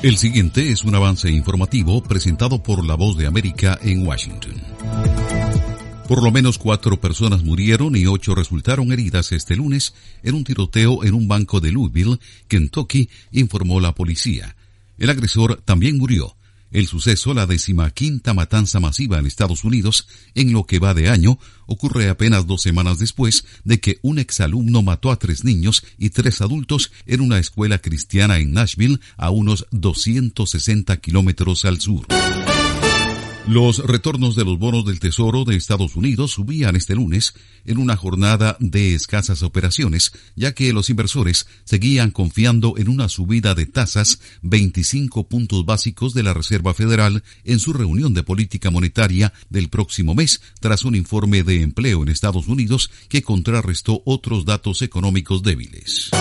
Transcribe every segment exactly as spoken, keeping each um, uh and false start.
El siguiente es un avance informativo presentado por La Voz de América en Washington. Por lo menos cuatro personas murieron y ocho resultaron heridas este lunes en un tiroteo en un banco de Louisville, Kentucky, informó la policía. El agresor también murió. El suceso, la decimaquinta matanza masiva en Estados Unidos en lo que va de año, ocurre apenas dos semanas después de que un exalumno mató a tres niños y tres adultos en una escuela cristiana en Nashville, a unos doscientos sesenta kilómetros al sur. Los retornos de los bonos del Tesoro de Estados Unidos subían este lunes en una jornada de escasas operaciones, ya que los inversores seguían confiando en una subida de tasas veinticinco puntos básicos de la Reserva Federal en su reunión de política monetaria del próximo mes, tras un informe de empleo en Estados Unidos que contrarrestó otros datos económicos débiles.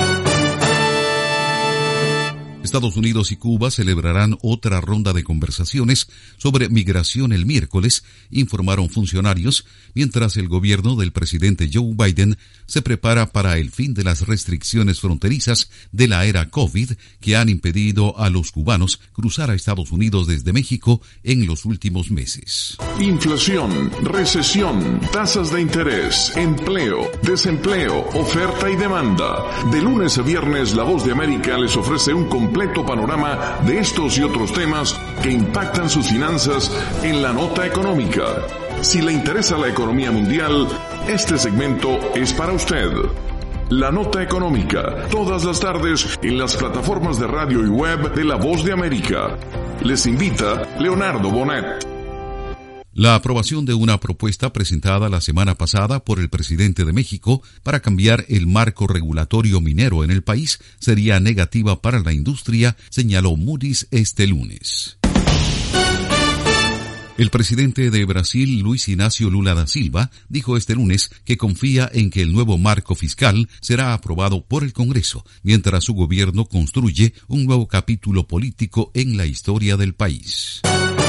Estados Unidos y Cuba celebrarán otra ronda de conversaciones sobre migración el miércoles, informaron funcionarios, mientras el gobierno del presidente Joe Biden se prepara para el fin de las restricciones fronterizas de la era COVID que han impedido a los cubanos cruzar a Estados Unidos desde México en los últimos meses. Inflación, recesión, tasas de interés, empleo, desempleo, oferta y demanda. De lunes a viernes, La Voz de América les ofrece un completo panorama de estos y otros temas que impactan sus finanzas en la nota económica. Si le interesa la economía mundial, este segmento es para usted. La nota económica, todas las tardes en las plataformas de radio y web de La Voz de América. Les invita Leonardo Bonet. La aprobación de una propuesta presentada la semana pasada por el presidente de México para cambiar el marco regulatorio minero en el país sería negativa para la industria, señaló Moody's este lunes. El presidente de Brasil, Luis Inácio Lula da Silva, dijo este lunes que confía en que el nuevo marco fiscal será aprobado por el Congreso, mientras su gobierno construye un nuevo capítulo político en la historia del país.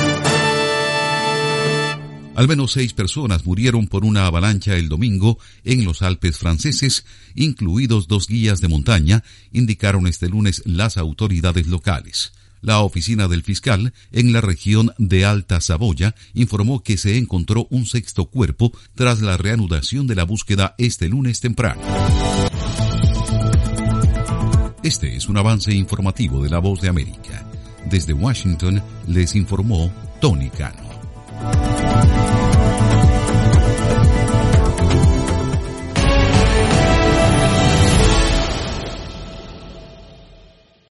Al menos seis personas murieron por una avalancha el domingo en los Alpes franceses, incluidos dos guías de montaña, indicaron este lunes las autoridades locales. La oficina del fiscal en la región de Alta Saboya informó que se encontró un sexto cuerpo tras la reanudación de la búsqueda este lunes temprano. Este es un avance informativo de La Voz de América. Desde Washington les informó Tony Cano.